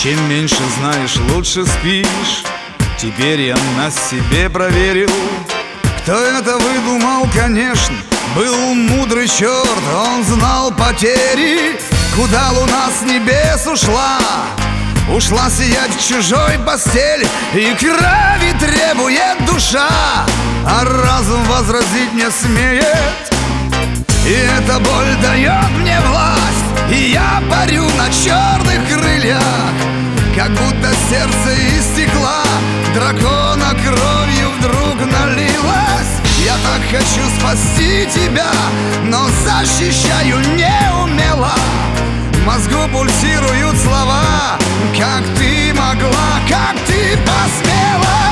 Чем меньше знаешь, лучше спишь. Теперь я на себе проверил. Кто это выдумал, конечно, был мудрый черт. Он знал потери, куда луна с небес ушла. Ушла сиять в чужой постели, и крови требует душа, а разум возразить не смеет. И эта боль дает мне власть, и я парю на черных крыльях, как будто сердце из стекла дракона кровью вдруг налилось. Я так хочу спасти тебя, но защищаю неумело. В мозгу пульсируют слова: как ты могла, как ты посмела.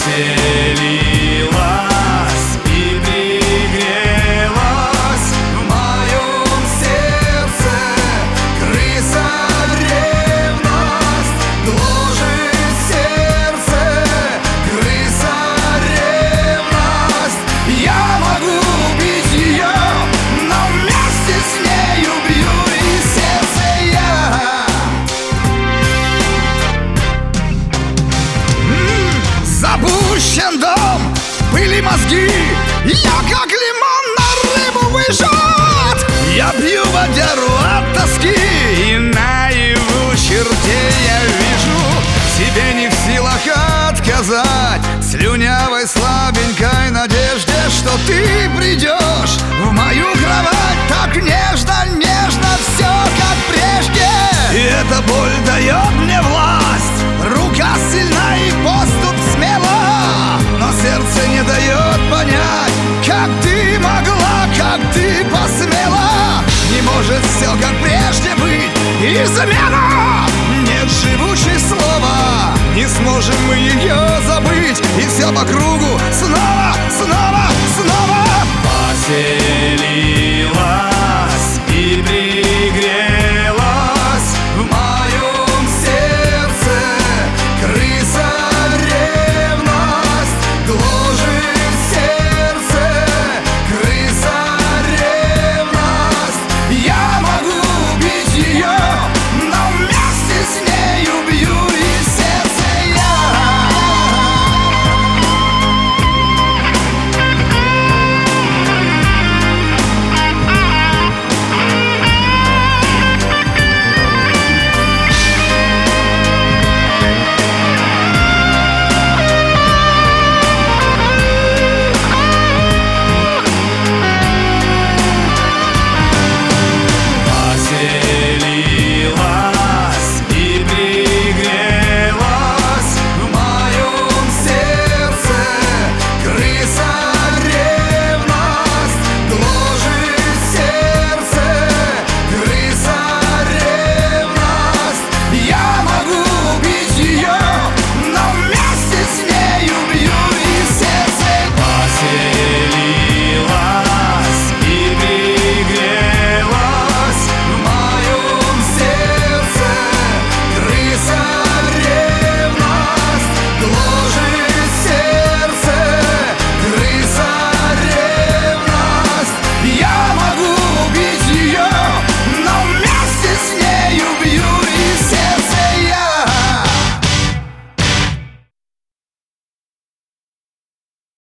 Поселилась и пригрелась в моем сердце крыса ревность. Гложет сердце крыса ревность. Я могу убить ее, но вместе с ней убью и сердце я. Запущен дом, в пыли мозги, я как лимон на рыбу выжат. Я пью водяру от тоски, и наяву чертей я вижу. Себе не в силах отказать слюнявой слабенькой надежде, что ты придешь в мою кровать так нежно, нежно, все как прежде. И эта боль дает мне власть, рука сильна и поступ смела, но сердце не дает понять, как ты могла, как ты посмела. Не может все как прежде быть, измена. Нет живучей слова, не сможем мы ее забыть, и все вокруг